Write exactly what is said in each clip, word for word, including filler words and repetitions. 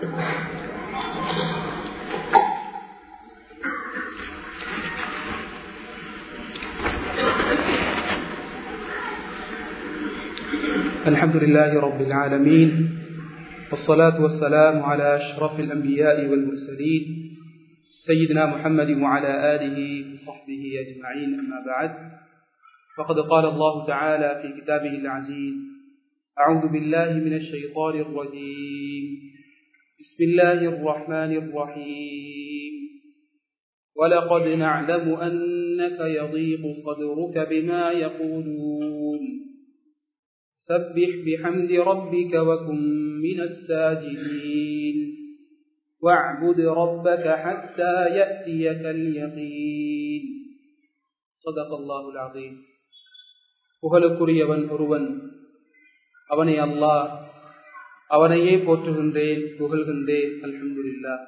الحمد لله رب العالمين والصلاة والسلام على أشرف الأنبياء والمرسلين سيدنا محمد وعلى آله وصحبه أجمعين. أما بعد، فقد قال الله تعالى في كتابه العزيز: أعوذ بالله من الشيطان الرجيم، بسم الله الرحمن الرحيم، ولقد نعلم أنك يضيق صدرك بما يقولون سبح بحمد ربك وكن من الساجدين واعبد ربك حتى يأتيك اليقين. صدق الله العظيم. புகழுக்குரியவன் ஒருவன், அவனை அல்லாஹ், அவனையே போற்றுகின்றேன், புகழ்கின்றேன். அல்ஹம்துலில்லாஹ்.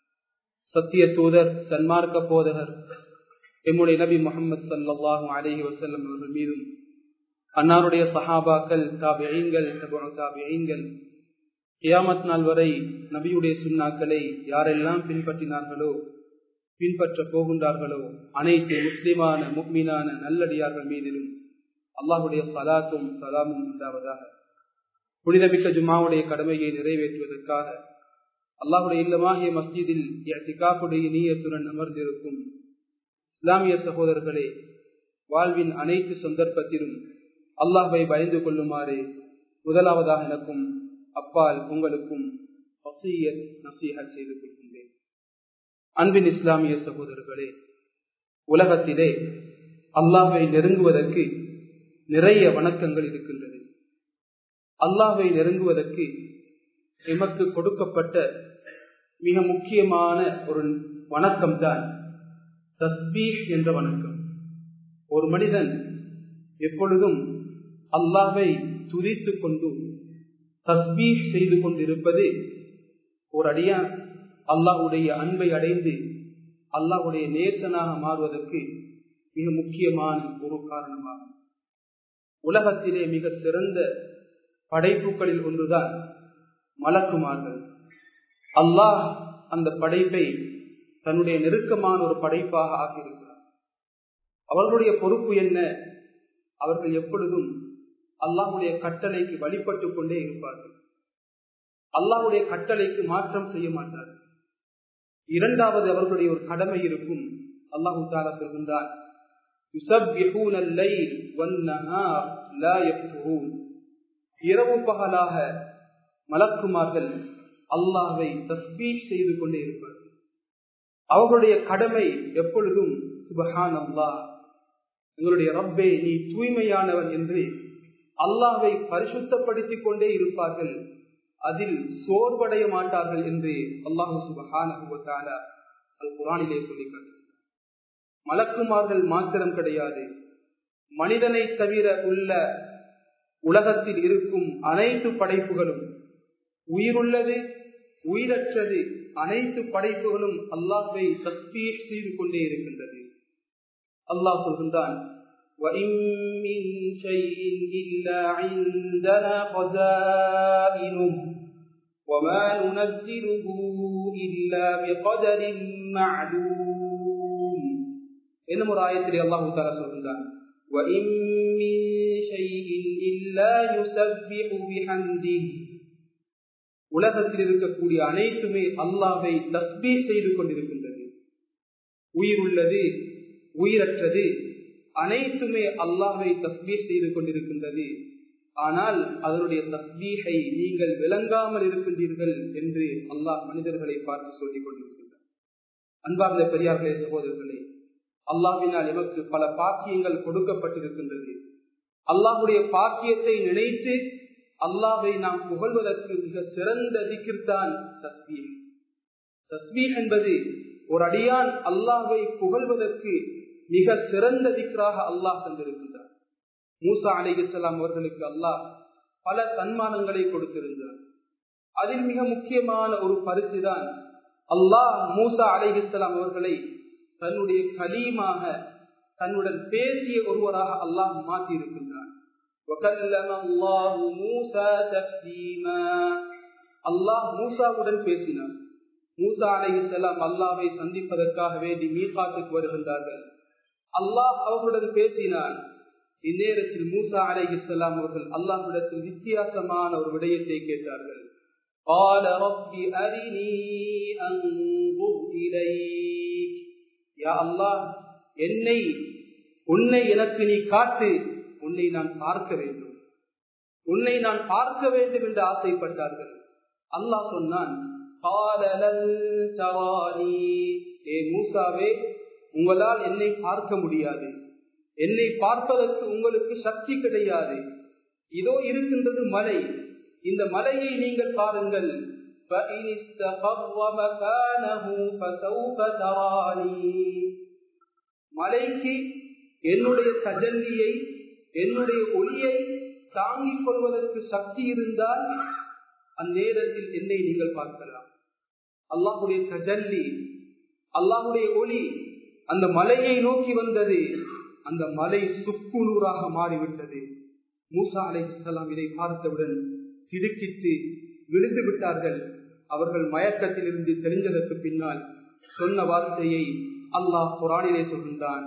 சத்திய தூதர், சன்மார்க்க போதகர் எம்முடைய நபி முஹம்மது ஸல்லல்லாஹு அலைஹி வஸல்லம் அவர்கள் மீதும், அன்னாருடைய சஹாபாக்கள், தாபிஈன்கள், தபூ தாபிஈன்கள், கியாமத் நாள் வரை நபியுடைய சுன்னாக்களை யாரெல்லாம் பின்பற்றினார்களோ, பின்பற்ற போகின்றார்களோ, அனைத்து முஸ்லிமான முஃமினான நல்லடியார்கள் மீதிலும் அல்லாஹுடைய ஸலாத்தும் ஸலாமும் உண்டாவதாக. புனிதமிக்க ஜும்மாவுடைய கடமையை நிறைவேற்றுவதற்காக அல்லாஹுடைய இல்லமாகிய மஸ்ஜிதில் இஅ்திகாஃபுடைய நிய்யத்துடன் அமர்ந்திருக்கும் இஸ்லாமிய சகோதரர்களே, வாழ்வின் அனைத்து சந்தர்ப்பத்திலும் அல்லாஹ்வை பயந்து கொள்ளுமாறு முதலாவதாக எனக்கும் அப்பால் உங்களுக்கும் வஸியத் நஸீஹத் செய்து கொள்கின்றேன். அன்பின் இஸ்லாமிய சகோதரர்களே, உலகத்திலே அல்லாஹ்வை நெருங்குவதற்கு நிறைய வணக்கங்கள் இருக்கின்றது. அல்லாஹ்வை நெருங்குவதற்கு எமக்கு கொடுக்கப்பட்ட மிக முக்கியமான ஒரு வணக்கம் தான் தஸ்பீஹ் என்ற வணக்கம். ஒரு மனிதன் எப்பொழுதும் அல்லாஹ்வை துதித்துக் கொண்டு தஸ்பீஹ் செய்து கொண்டிருப்பது ஒரு அடியான் அல்லாஹ்வுடைய அன்பை அடைந்து அல்லாஹ்வுடைய நேசனாக மாறுவதற்கு மிக முக்கியமான ஒரு காரணமாகும். உலகத்திலே மிக சிறந்த படைப்புகளில் ஒன்றுதான் மலக்குமார்கள். அல்லாஹ் அந்த படைப்பை தன்னுடைய நெருக்கமான ஒரு படைப்பாக ஆக்கியிருக்கிறார். அவர்களுடைய பொறுப்பு என்ன? அவர்கள் எப்பொழுதும் அல்லாஹ்வுடைய கட்டளைக்கு வழிபட்டு கொண்டே இருப்பார்கள். அல்லாஹ்வுடைய கட்டளைக்கு மாற்றம் செய்ய மாட்டார்கள். இரண்டாவது, அவர்களுடைய ஒரு கடமை இருக்கும். அல்லாஹ் தஆலா சொல்கின்றான், யுஸப்பிஹூன அல்லைல் வன்னஹார் லா யஃப்துரூன். இரவு பகலாக மலக்குமார்கள் அல்லாஹ்வை தஸ்பீஹ் செய்து கொண்டே இருப்பார்கள். அவர்களுடைய கடமை எப்பொழுதும் சுப்ஹானல்லாஹ், எங்களுடைய ரப்பே நீ தூய்மையானவன் என்று அல்லாஹ்வை பரிசுத்தப்படுத்திக் கொண்டே இருப்பார்கள். அதில் சோர்வடைய மாட்டார்கள் என்று அல்லாஹ் சுப்ஹானஹு வ தஆலா அல் குர்ஆனிலே சொல்லி காட்டுகிறார். மலக்குமார்கள் மாத்திரம் கிடையாது, மனிதனை தவிர உள்ள உலகத்தில் இருக்கும் அனைத்து படைப்புகளும், உயிருள்ளது உயிரற்றது, அனைத்து படைப்புகளும் அல்லாஹ்வை தஸ்பீஹ் செய்து கொண்டே இருக்கின்றது. அல்லாஹ் சொல்கின்றான், وَإِن مِّن شَيْءٍ إِلَّا عِندَنَا خَزَائِنُهُ وَمَا نُنَزِّلُهُ إِلَّا بِقَدَرٍ مَّعْلُومٍ. என்னும் ஒரு ஆயத்திலே அல்லாஹ் தஆலா சொல்கின்றான், وَإِن مِّن شَيْءٍ إِلَّا يُسَبِّحُ بِحَمْدِهِ. உலகத்தில் இருக்கக்கூடிய அனைத்துமே அல்லாஹ்வை தஸ்பீஹ் செய்து கொண்டிருக்கின்றது. உயிருள்ளது உயிரற்றது அனைத்துமே அல்லாஹ்வை தஸ்பீஹ் செய்து கொண்டிருக்கின்றது. ஆனால் அதனுடைய தஸ்பீஹை நீங்கள் விளங்காமல் இருக்கின்றீர்கள் என்று அல்லாஹ் மனிதர்களை பார்த்து சொல்லிக் கொண்டிருக்கின்றார். அன்பார்ந்த பெரியார்களே, சகோதரர்களே, அல்லாஹ்வினால் எமக்கு பல பாக்கியங்கள் கொடுக்கப்பட்டிருக்கின்றது. அல்லாஹ்வுடைய பாக்கியத்தை நினைத்து அல்லாஹ்வை நாம் புகழ்வதற்கு மிக சிறந்த திக்ர் தான் தஸ்பீஹ். தஸ்பீஹ் என்பது ஒரு அடியான் அல்லாஹ்வை புகழ்வதற்கு மிக சிறந்த திக்ராக அல்லாஹ் தந்திருக்கின்றார். மூசா அலைஹிஸ்ஸலாம் அவர்களுக்கு அல்லாஹ் பல சன்மானங்களை கொடுத்திருந்தார். அதில் மிக முக்கியமான ஒரு பரிசுதான் அல்லாஹ் மூசா அலைஹிஸ்ஸலாம் அவர்களை தன்னுடைய கலீமாக, தன்னுடன் பேசிய ஒருவராக அல்லாஹ் மாற்றி இருக்கின்றான். وَكَلَّمَ اللَّهُ مُوسَى تَكْلِيمًا. அல்லாஹ் மூசாவுடன் பேசினார். மூசா அலைஹிஸ்ஸலாம் அல்லாஹ்வை சந்திப்பதற்காக வேண்டி மீகாத்துக்கு வருகின்றார்கள். அல்லாஹ் அவர்களுடன் பேசினான். இந்நேரத்தில் மூசா அலைஹிஸ்ஸலாம் அவர்கள் அல்லாஹ்விடத்தில் வித்தியாசமான ஒரு விடயத்தை கேட்டார்கள். قال رب أرني أنظر إليك يا الله என்னை உன்னை எனக்கு நீ காட்டு, உன்னை நான் பார்க்க வேண்டும், உன்னை நான் பார்க்க வேண்டும் என்று ஆசைப்பட்டார்கள். அல்லாஹ் சொன்னான், قال لن تراني ஏ மூசாவே, உங்களால் என்னை பார்க்க முடியாது, என்னை பார்ப்பதற்கு உங்களுக்கு சக்தி கிடையாது. இதோ இருக்கின்றது மலை, இந்த மலையை நீங்கள் பாருங்கள். மலைக்கு என்னுடைய தஜல்லியை, என்னுடைய ஒளியை தாங்கிக் கொள்வதற்கு சக்தி இருந்தால் அந்நேரத்தில் என்னை நீங்கள் பார்க்கலாம். அல்லாஹுடைய தஜல்லி, அல்லாஹுடைய ஒளி அந்த மலையை நோக்கி வந்தது. அந்த மலை சுக்குநூறாக மாறிவிட்டது. மூசா அலைஹிஸ்ஸலாம் இதை பார்த்தவுடன் திடுக்கிட்டு விழுந்து விட்டார்கள். அவர்கள் மயக்கத்தில் இருந்து தெரிஞ்சதற்கு பின்னால் சொன்ன வார்த்தையை அல்லாஹ் குர்ஆனிலே சொல்கின்றான்.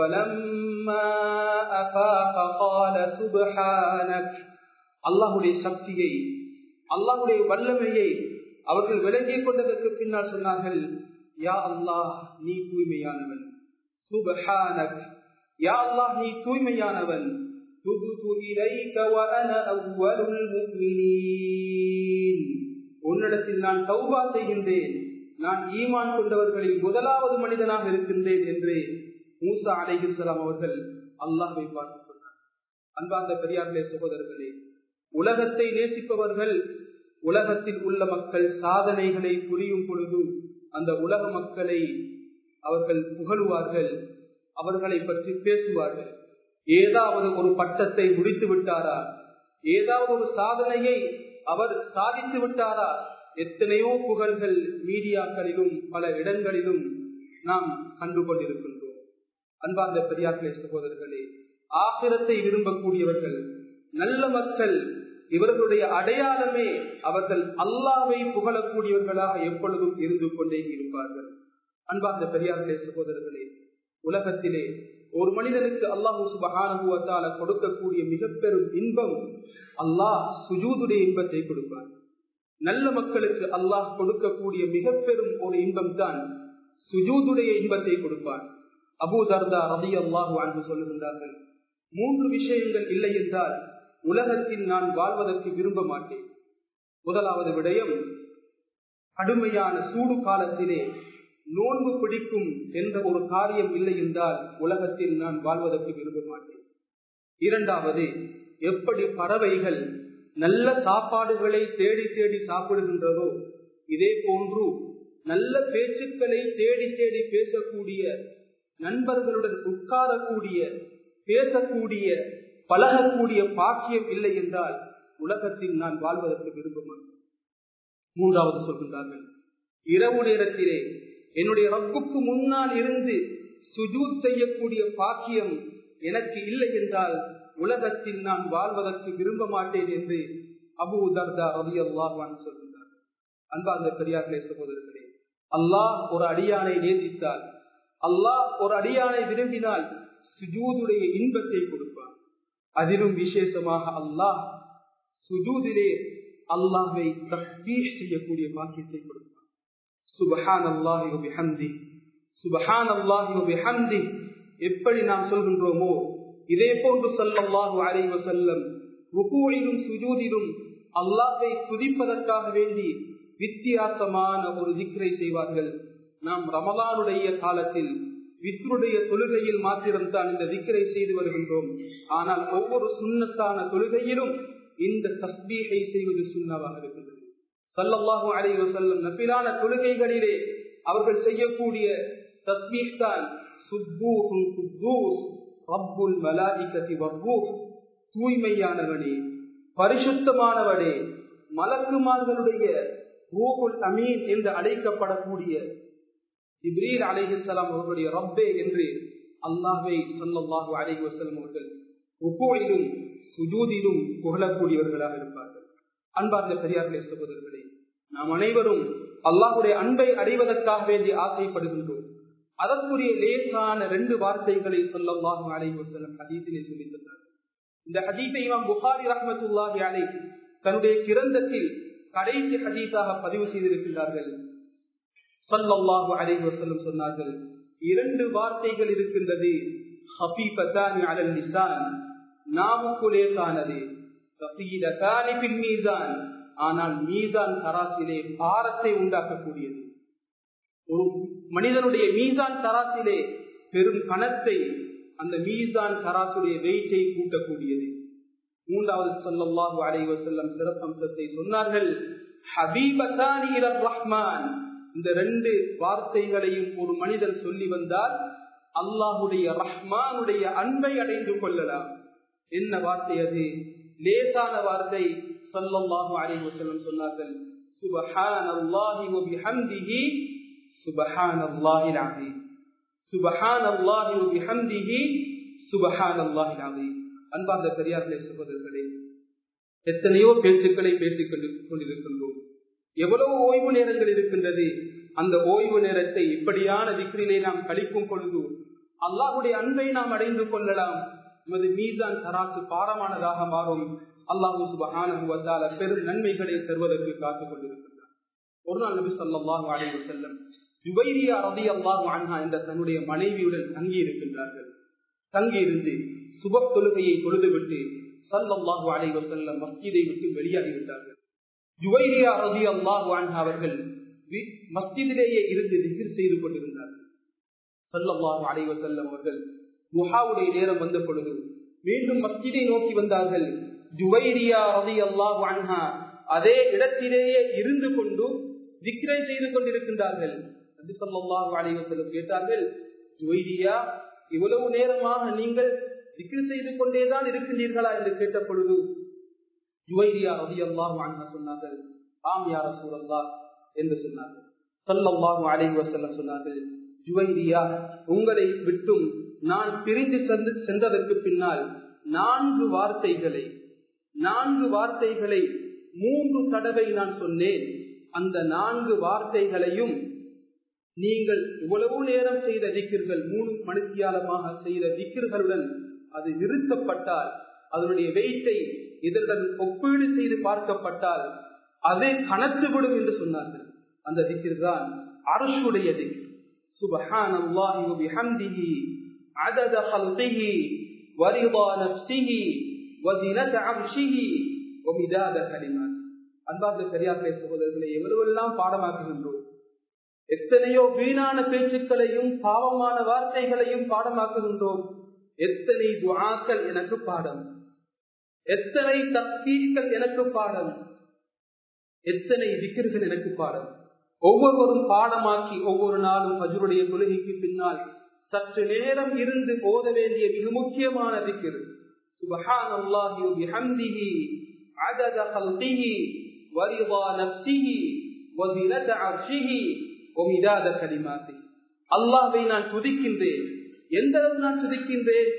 அல்லாஹுடைய சக்தியை, அல்லாஹுடைய வல்லமையை அவர்கள் விளங்கிக் கொண்டதற்கு பின்னால் சொன்னார்கள், யா அல்லாஹ் நீ தூய்மையானவன், சுப்ஹானக் யா அல்லாஹ் நீ தூய்மையானவன், துபுது இலைக வ அன அவ்வலுல் முஃமினீன் உன்னிடத்தில் நான் தௌபா செய்கின்றேன், நான் ஈமான் கொண்டவர்களில் முதலாவது மனிதனாக இருக்கின்றேன் என்று மூசா அலைஹிஸ்ஸலாம் அவர்கள் அல்லாஹ்வை பார்த்து சொன்னார். அன்பார்ந்த பெரியார்களே, சகோதரர்களே, உலகத்தை நேசிப்பவர்கள் உலகத்தில் உள்ள மக்கள் சாதனைகளை புரியும் பொழுது அந்த உலக மக்களை அவர்கள் புகழுவார்கள், அவர்களை பற்றி பேசுவார்கள். ஏதாவது ஒரு பட்டத்தை முடித்து விட்டாரா, ஏதாவது ஒரு சாதனையை அவர் சாதித்து விட்டாரா, எத்தனையோ புகழ்கள் மீடியாக்களிலும் பல இடங்களிலும் நாம் கண்டுகொண்டிருக்கின்றோம். அன்பார்ந்த பெரியார்களே, சகோதரர்களே, ஆகிரத்தை விரும்பக்கூடியவர்கள் நல்ல மக்கள், இவர்களுடைய அடையாளமே அவர்கள் அல்லாஹ்வை புகழக்கூடியவர்களாக எப்பொழுதும் இருந்து கொண்டே இருப்பார்கள். அன்பார்ந்த பெரியார்களே, சகோதரர்களே, உலகத்திலே ஒரு மனிதனுக்கு அல்லாஹ் சுப்ஹானஹு வ தஆலா கொடுக்கக்கூடிய மிக பெரும் இன்பம் அல்லாஹ் சுஜூதுடைய இன்பத்தை கொடுப்பார். நல்ல மக்களுக்கு அல்லாஹ் கொடுக்கக்கூடிய மிக பெரும் ஒரு இன்பம் தான் சுஜூதுடைய இன்பத்தை கொடுப்பார். அபூ தர்தா ரலியல்லாஹு அன்ஹு சொல்லுகின்றார்கள், மூன்று விஷயங்கள் இல்லை என்றால் உலகத்தில் நான் வாழ்வதற்கு விரும்ப மாட்டேன். முதலாவது விடயம், கடுமையான சூடு காலத்திலே நோன்பு பிடிக்கும் என்ற ஒரு காரியம் இல்லை என்றால் உலகத்தில் நான் வாழ்வதற்கு விரும்ப மாட்டேன். இரண்டாவது, எப்படி பறவைகள் நல்ல சாப்பாடுகளை தேடி தேடி சாப்பிடுகின்றதோ இதே போன்று நல்ல பேச்சுக்களை தேடி தேடி பேசக்கூடிய, நண்பர்களுடன் உட்காரக்கூடிய, பேசக்கூடிய, பழகக்கூடிய பாக்கியம் இல்லை என்றால் உலகத்தில் நான் வாழ்வதற்கு விரும்ப மாட்டேன். மூன்றாவது சொல்கின்றார்கள், இரவு நேரத்திலே என்னுடைய ரப்புக்கு முன்னால் இருந்து சுஜூத் செய்யக்கூடிய பாக்கியம் எனக்கு இல்லை என்றால் உலகத்தில் நான் வாழ்வதற்கு விரும்ப மாட்டேன் என்று அபூ தர்தா ரலியல்லாஹு அன்ஹு சொல்கின்றார். அன்பார்ந்த பெரியார்களே, சகோதரர்களே, அல்லாஹ் ஒரு அடியானை நேசித்தால், அல்லாஹ் ஒரு அடியானை விரும்பினால் சுஜூதுடைய இன்பத்தை கொடுப்பான். அதிலும் விசேஷமாக அல்லாஹ் சுஜூதிலே அல்லாஹ்வை தஸ்பீஹ் செய்யக்கூடிய பாக்கியத்தை கொடுப்பான். சுப்ஹானல்லாஹி வ பிஹம்திஹி, சுப்ஹானல்லாஹி வ பிஹம்திஹி எப்படி நாம் சொல்கின்றோமோ இதே போன்று ஸல்லல்லாஹு அலைஹி வஸல்லம் ருகூஇலும் சுஜூதிலும் அல்லாஹ்வை துதிப்பதற்காக வேண்டி வித்தியாசமான ஒரு திக்ரை செய்வார்கள். நாம் ரமலானுடைய காலத்தில் வித்ருடைய தொழுகையில் மாத்திரம்தான் இந்த திக்ரை செய்து வருகின்றோம். ஆனால் ஒவ்வொரு சுன்னத்தான தொழுகையிலும் இந்த தஸ்பீஹை செய்வது சுன்னவாக இருக்கின்றது. ஸல்லல்லாஹு அலைஹி வஸல்லம் நஃபிலான தொழுகைகளிலே அவர்கள் செய்யக்கூடிய தஸ்பீஹ் தான் சுப்பூஹுன் குத்தூஸ் ரப்புல் மலாயிகத்தி வர்ரூஹ், தூய்மையானவனே, பரிசுத்தமானவனே, மலக்குமார்களுடைய ரூஹுல் அமீன் என்று அழைக்கப்படக்கூடிய ஜிப்ரீல் அலைஹிஸ்ஸலாம் அவர்களுடைய ரப்பே என்று அல்லாஹ்வை ஸல்லல்லாஹு அலைஹி வஸல்லம் அவர்கள் ருகூஇலும் சுஜூதிலும் புகழக்கூடியவர்களாக இருப்பார்கள். அன்பார்ந்த பெரியார்களே, சகோதரர்களே, நாம் அனைவரும் அல்லாஹ்வுடைய அன்பை அடைவதற்காக வேண்டி ஆசைப்படுகின்றோம். அதற்குரிய லேசான ரெண்டு வார்த்தைகளை ஸல்லல்லாஹு அலைஹி வஸல்லம் ஹதீஸிலே சொல்லித் தந்தார். இந்த ஹதீஸை இமாம் புகாரி ரஹ்மத்துல்லாஹி அலைஹி தன்னுடைய கிரந்தத்தில் கடைசி ஹதீஸாக பதிவு செய்திருக்கிறார்கள். ஸல்லல்லாஹு அலைஹி வஸல்லம் சொன்னார்கள், இரண்டு வார்த்தைகள் இருக்கின்றது, ஹபீபதானி அலல் லிசான், நாவுக்கு லேசானது, ஸகீலதானி ஃபில் மீசான், ஆனால் மீசான் தராசிலே பாரத்தை உண்டாக்கக்கூடியது. ஒரு மனிதனுடைய மீசான் தராசிலே பெரும் கணத்தை, அந்த மீசான் தராசுடைய வெயிட்டை கூட்டக்கூடியது. மூன்றாவது ஸல்லல்லாஹு அலைஹி வஸல்லம் சிறப்பம்சத்தை சொன்னார்கள், ஹபீபதானி இலர் ரஹ்மான். இந்த ரெண்டு வார்த்தைகளையும் ஒரு மனிதர் சொல்லி வந்தால் அல்லாஹுடைய ரஹ்மானுடைய அன்பை அடைந்து கொள்ளலாம். என்ன வார்த்தை அது? லேசான வார்த்தை. ஸல்லல்லாஹு அலைஹி வஸல்லம் சொன்னார்கள், சுப்ஹானல்லாஹி வ பிஹம்திஹி சுப்ஹானல்லாஹில் அஸீம். சுப்ஹானல்லாஹி வ பிஹம்திஹி சுப்ஹானல்லாஹில் அஸீம். அன்பார்ந்த பெரியார்களே, சகோதரர்களே, எத்தனையோ பேச்சுக்களை பேசிக் கொண்டிருக்கின்றோம். எவ்வளவு ஓய்வு நேரங்கள் இருக்கின்றது. அந்த ஓய்வு நேரத்தை இப்படியான திக்ரிலே நாம் கழிக்கும் பொழுது அல்லாஹ்வுடைய அன்பை நாம் அடைந்து கொள்ளலாம். நமது மீசான் தராசு பாரமானதாக மாறும். அல்லாஹ் சுப்ஹானஹு வ தஆலா பெரும் நன்மைகளை தருவதற்கு காத்துக் கொண்டிருக்கிறார். ஒரு நாள் நபி ஸல்லல்லாஹு அலைஹி வஸல்லம் ஜுவைரியா ரலியல்லாஹு அன்ஹா என்ற தன்னுடைய மனைவியுடன் தங்கி இருக்கின்றார்கள். தங்கி இருந்து சுபஹ் தொழுகையை தொழுதுவிட்டு ஸல்லல்லாஹு அலைஹி வஸல்லம் மஸ்ஜிதை விட்டு வெளியாகிவிட்டார்கள். ஜுவைரியா ரலியல்லாஹு அன்ஹா அவர்கள் மஸ்ஜிதிலேயே இருந்து திக்ர் செய்து கொண்டிருந்தார்கள். ஸல்லல்லாஹு அலைஹி வஸல்லம் அவர்கள் துஹாவுடைய நேரம் வந்த பொழுது மீண்டும் மஸ்ஜிதை நோக்கி வந்தார்கள். ஜுவைரியா ரலியல்லாஹு அன்ஹா அதே இடத்திலேயே இருந்து கொண்டு திக்ரை செய்து கொண்டிருக்கின்றார்கள். நபி ஸல்லல்லாஹு அலைஹி வஸல்லம் கேட்டார்கள், ஜுவைரியா, இவ்வளவு நேரமாக நீங்கள் திக்ர் செய்து கொண்டேதான் இருக்கின்றீர்களா என்று கேட்ட பொழுது ஜுவைரியா ரலியல்லாஹு அன்ஹா சொன்னார்கள், ஆம் யா ரசூலல்லாஹ் என்று சொன்னார்கள். ஸல்லல்லாஹு அலைஹி வஸல்லம் சொன்னார்கள், ஜுவைரியா, உங்களை விட்டும் நான் பிரிந்து சென்றதற்கு பின்னால் நான்கு வார்த்தைகளை நான்கு வார்த்தைகளை மூன்று தடவை நான் சொன்னேன். அந்த நான்கு வார்த்தைகளையும் நீங்கள் இவ்வளவு நேரம் செய்த திக்ர்கள், மூணு மணித்தியாலமாக செய்த திக்ர்களுடன் அது நிறுத்தப்பட்டால், அதனுடைய வெயிட்டை இதனுடன் ஒப்பீடு செய்து பார்க்கப்பட்டால் அது கணத்துவிடும் என்று சொன்னார்கள். அந்த திக்ர் தான் அர்ஷுடைய திக்ர். சுப்ஹானல்லாஹி வ பிஹம்திஹி அதத ஹல்கிஹி வ ரிதா நஃப்ஸிஹி வ ஸினத அர்ஷிஹி வ மிதாத கலிமாத். அன்பார்ந்த பெரியார்களே, சகோதரர்களே, எவ்வளவெல்லாம் பாடமாக்குகின்றோம். எத்தனையோ வீணான பேச்சுக்களையும் பாவமான வார்த்தைகளையும் பாடமாக்குகின்றோம். எத்தனை துஆக்கள் எனக்கு பாடம், எத்தனை தக்பீர்கள் எனக்கு பாடம், எத்தனை திக்ர்கள் எனக்கு பாடம். ஒவ்வொருவரும் பாடமாக்கி ஒவ்வொரு நாளும் ஃபஜ்ருடைய தொழுகைக்கு பின்னால் சற்று நேரம் இருந்து ஓத வேண்டிய மிக முக்கியமான திக்ர் சுப்ஹானல்லாஹி வ பிஹம்திஹி அதத ஹல்கிஹி வ ரிதா நஃப்ஸிஹி வ ஸினத அர்ஷிஹி வ மிதாத கலிமாத்திஹி. அல்லாஹ்வை நான் துதிக்கின்றேன். எந்த அளவு நான் துதிக்கின்றேன்?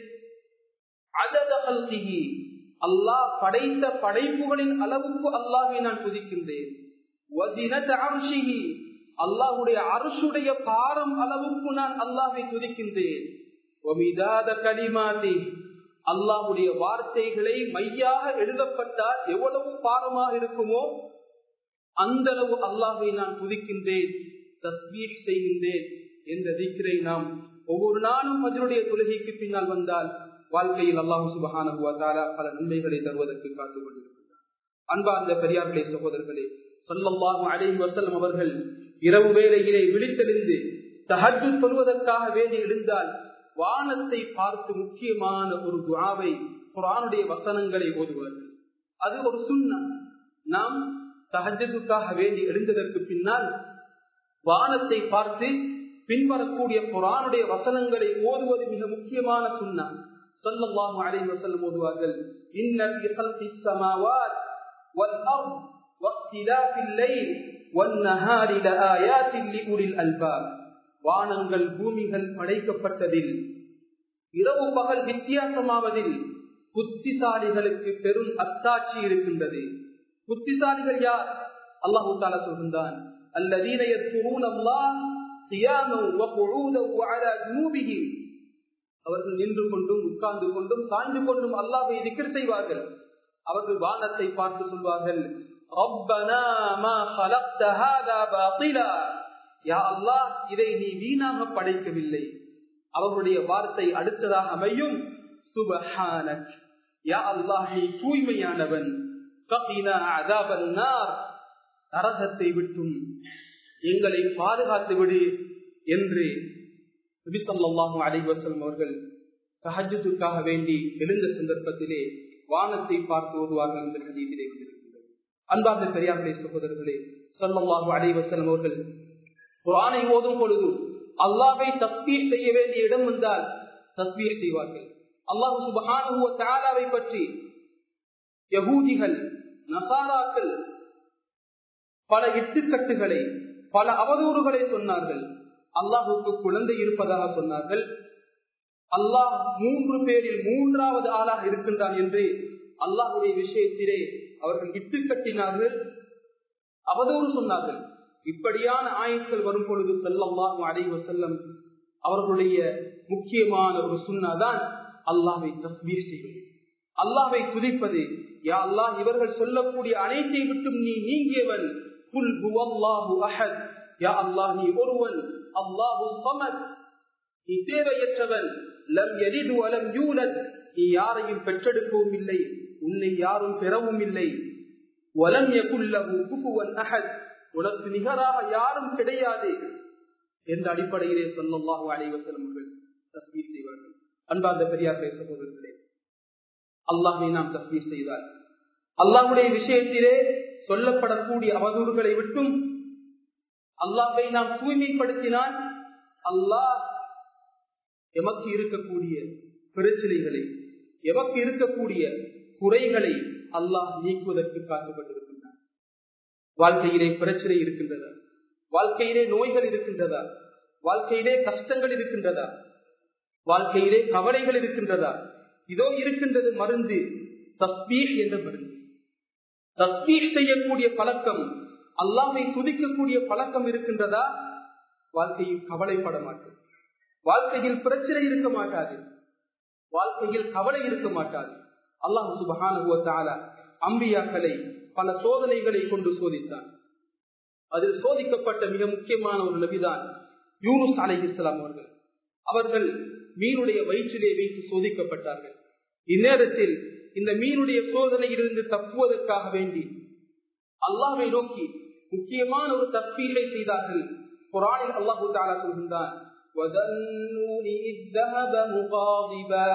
அதத ஹல்கிஹி, அல்லாஹ் படைத்த படைப்புகளின் அளவுக்கு அல்லாஹ்வை நான் துதிக்கின்றேன். வ ஸினத அர்ஷிஹி, அல்லாஹ்வுடைய அர்ஷுடைய பாரம் அளவுக்கு நான் அல்லாஹ்வை துதிக்கின்றேன். வ மிதாத கலிமாத்திஹி, அல்லாஹ்வுடைய வார்த்தைகளை மையாக எழுதப்பட்டால் எவ்வளவு பாரமாக இருக்குமோ அந்த அளவு அல்லாஹ்வை நான் துதிக்கின்றேன், தஸ்பீஹ் செய்கின்றேன் என்ற திக்ரை நாம் ஒவ்வொரு நாளும் ஃபஜ்ருடைய தொழுகைக்கு பின்னால் வந்தால் வாழ்க்கையில் அல்லாஹ் சுப்ஹானஹு வ தஆலா பல நன்மைகளை தருவதற்கு காத்துக் கொண்டிருக்கிறார். அன்பார்ந்த பெரியார்களே, சகோதரர்களே, ஸல்லல்லாஹு அலைஹி வஸல்லம் அவர்கள் இரவு வேளையிலே விழித்தெழுந்து தஹஜ்ஜுத் தொழுவதற்காக வேண்டி எழுந்தால் வானத்தை பார்த்து முக்கியமான ஒரு துஆவை, குர்ஆனுடைய வசனங்களை ஓதுவார்கள். அது ஒரு சுன்னத். நாம் தஹஜ்ஜுதுக்காக வேண்டி எழுந்ததற்கு பின்னால் வானத்தை பார்த்து பின்வரக்கூடிய குர்ஆனுடைய வசனங்களை ஓதுவது மிக முக்கியமான சுன்னத். ஸல்லல்லாஹு அலைஹி வஸல்லம் ஓதுவார்கள், இன்ன ஃபீ கல்கிஸ் ஸமாவாத் வல் அர்த் வக்திலாஃபில் லைல் வன் நஹாரி லஆயாத்தின் லிஉலில் அல்பாப். வானங்கள் பூமிகள் படைக்கப்பட்டதில், இரவு பகல் வித்தியாசமாவதில் புத்திசாலிகளுக்கு பெரும் அத்தாட்சி இருக்கின்றது. புத்திசாலிகள் யார்? அல்லாஹ் தஆலா சொல்கிறான், அல்லதீன யذ்குரூன அல்லாஹ் கியாமன் வ குஊதன் வ அலா ஜுனூபிஹிம், அவர்கள் நின்று கொண்டும் உட்கார்ந்து கொண்டும் சாய்ந்து கொண்டும் அல்லாஹ்வை திக்ர் செய்வார்கள். அவர்கள் வானத்தை பார்த்து சொல்வார்கள், ரப்பனா மா خلقت هذا باطلا, யா அல்லாஹ் இதை நீ வீணாக படைக்கவில்லை. அவர்களுடைய வார்த்தை அடுத்ததாக அமையும், சுப்ஹானக், யா அல்லாஹ் நீ தூய்மையானவன், கஃபினா அஸாபன் நார், நரகத்தை விட்டும் எங்களை பாதுகாத்து விடு என்று நபி ஸல்லல்லாஹு அலைஹி வஸல்லம் அவர்கள் தஹஜ்ஜுதுக்காக வேண்டி எழுந்த சந்தர்ப்பத்திலே வானத்தை பார்த்து ஓதுவார்கள் என்ற ஹதீஸிலே வந்திருக்கிறது. அன்பார்ந்த பெரியார்களே, சகோதரர்களே, ஸல்லல்லாஹு அலைஹி வஸல்லம் அவர்கள் குர்ஆனை ஓதும் பொழுது அல்லாஹ்வை தஸ்பீஹ் செய்ய வேண்டிய இடம் வந்தால் தஸ்பீஹ் செய்வார்கள். அல்லாஹ் சுப்ஹானஹு வ தஆலாவை பற்றி யஹூதிகள் நசாராக்கள் பல இட்டுக்கட்டுகளை பல அவதூறுகளை சொன்னார்கள். அல்லாஹுக்கு குழந்தை இருப்பதாக சொன்னார்கள். அல்லாஹ் மூன்று பேரில் மூன்றாவது ஆளாக இருக்கின்றான் என்று அல்லாஹுடைய விஷயத்திலே அவர்கள் இட்டுக்கட்டினார்கள், அவதூறு சொன்னார்கள். இப்படியான ஆயத்துகள் வரும் பொழுது ஸல்லல்லாஹு அலைஹி வஸல்லம் அவர்களுடைய முக்கியமான ஒரு சுன்னாதான் அல்லாஹ்வை தஸ்பீஹ் செய்வது, அல்லாஹ்வை துதிப்பது. யா அல்லாஹ் இவர்கள் சொல்லக்கூடிய அனைத்தை விட்டும் நீ நீங்கியவன், குல் ஹுவல்லாஹு அஹத், யா அல்லாஹ் நீ ஒருவன், அல்லாஹு ஸமத் நீ தேவையற்றவன், லம் யலித் வ லம் யூலத் நீ யாரையும் பெற்றெடுக்கவும் இல்லை, உன்னை யாரும் பெறவும் இல்லை, வலம் யகுல் லஹு குஃபுவன் அஹத் உனக்கு நிகராக யாரும் கிடையாது என்ற அடிப்படையிலே ஸல்லல்லாஹு அலைஹி வஸல்லம் அவர்கள் தஸ்பீஹ் செய்வார்கள். அன்பார்ந்த பெரியார்களே, சகோதரர்களே, அல்லாஹ்வை நாம் தஸ்பீஹ் செய்தால் அல்லாஹ்வுடைய விஷயத்திலே சொல்லப்படக்கூடிய அவதூறுகளை விட்டும் அல்லாஹ்வை நாம் தூய்மைப்படுத்தினால் அல்லாஹ் எமக்கு இருக்கக்கூடிய பிரச்சனைகளை, எமக்கு இருக்கக்கூடிய குறைகளை அல்லாஹ் நீக்குவதற்கு காத்துப்பட்டிருக்கின்றான். வாழ்க்கையிலே பிரச்சனை இருக்கின்றதா, வாழ்க்கையிலே நோய்கள் இருக்கின்றதா, வாழ்க்கையிலே கஷ்டங்கள் இருக்கின்றதா, வாழ்க்கையிலே கவலைகள் இருக்கின்றதா, இதோ இருக்கின்றது மருந்து, தஸ்பீஹ் என்ற மருந்து. தஸ்பீஹ் செய்யக்கூடிய பழக்கம், அல்லாஹ்வை துதிக்கக்கூடிய பழக்கம் இருக்கின்றதா, வாழ்க்கையில் கவலைப்பட மாட்டோம், வாழ்க்கையில் பிரச்சனை இருக்க மாட்டாது, வாழ்க்கையில் கவலை இருக்க மாட்டாது. அல்லாஹ் சுப்ஹானஹு வ தஆலா அம்பியாக்களை பல சோதனைகளை கொண்டு சோதித்தான். அதில் சோதிக்கப்பட்ட மிக முக்கியமான ஒரு நபிதான் யூனுஸ் அலைஹிஸ்ஸலாம் அவர்கள். அவர்கள் மீனுடைய வயிற்றிலே வைத்து சோதிக்கப்பட்டார்கள். இந்நேரத்தில் இந்த மீனுடைய சோதனையிலிருந்து தப்புவதற்காக வேண்டி அல்லாஹ்வை நோக்கி முக்கியமான ஒரு தஸ்பீஹை செய்தார்கள். குர்ஆனில் அல்லாஹ் தஆலா சொல்கின்றான், وَذَنُّونِ إِذْ ذَهَبَ مُغَاضِبًا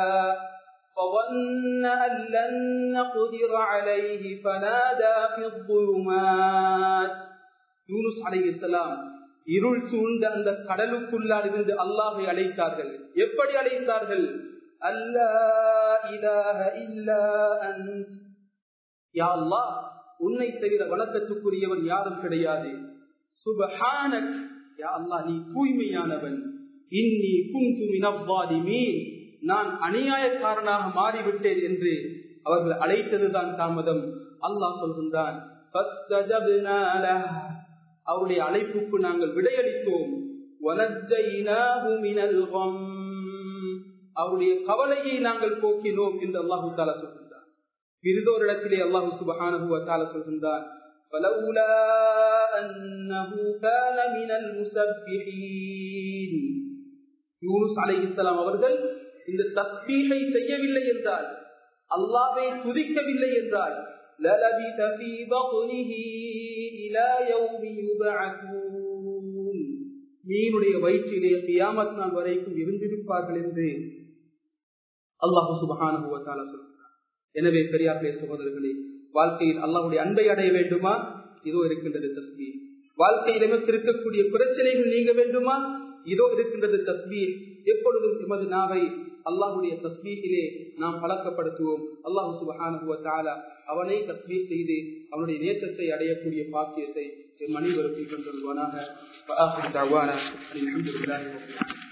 فَظَنَّ أَن لَّن نَّقْدِرَ عَلَيْهِ فَنَادَى فِي الظُّلُمَاتِ. யூனுஸ் அலைஹிஸ்ஸலாம் இருள் சூழ்ந்த அந்த கடலுக்குள்ளால் இருந்து அல்லாஹ்வை அழைத்தார்கள். எப்படி அழைத்தார்கள்? அல்லா இலாஹ இல்லா அன்த், யா அல்லாஹ் உன்னை தவிர வணக்கத்துக்குரியவன் யாரும் கிடையாது. சுப்ஹானக், யா அல்லாஹ் நீ தூய்மையானவன். இன்னி குன்து மினல் ஸாலிமீன், நான் அநியாயக்காரனாக மாறிவிட்டேன் என்று அவர்கள் அழைத்ததுதான் தாமதம். அல்லாஹ் சொல்கின்றான், ஃபஸ்தஜப்னா லஹ், அவருடைய அழைப்புக்கு நாங்கள் விடையளித்தோம். வனஜ்ஜைனாஹு மினல் கம், அவருடைய கவலையை நாங்கள் போக்கினோம் என்று அல்லாஹ் தஆலா சொல்கின்றார். பிரிதோர் இடத்திலே அல்லாஹ் சுப்ஹானஹு வ தஆலா சொல்கின்றார், فلولا أنه كان من المسبحين. யூனுஸ் அலைஹிஸ்ஸலாம் அவர்கள் இந்த தஸ்பீஹை செய்யவில்லை என்றால், அல்லாஹ்வை துதிக்கவில்லை என்றால், للبث في بطنه إلى يوم يبعثون, மீனுடைய வயிற்றிலே கியாமத் நாள் வரைக்கும் இருந்திருப்பார்கள் என்று அல்லாஹ் சுப்ஹானஹு வ தஆலா சொல்கிறார். எனவே பெரியார்களே, சகோதரர்களே, வாழ்க்கையில் அல்லாஹ்வுடைய அன்பை அடைய வேண்டுமா? இதோ இருக்கின்றது தஸ்பீஹ். வாழ்க்கையில் எமக்கு இருக்கக்கூடிய பிரச்சனைகள் நீங்க வேண்டுமா? இதோ இருக்கின்றது தஸ்பீஹ். எப்பொழுதும் எமது நாவை அல்லாஹ்வுடைய தஸ்பீஹிலே நாம் பழக்கப்படுத்துவோம். அல்லாஹ் சுப்ஹானஹு வ தஆலா அவனை தஸ்பீஹ் செய்து அவனுடைய நேசத்தை அடையக்கூடிய பாக்கியத்தை எம் அனைவருக்கும் தந்தருள்வானாக.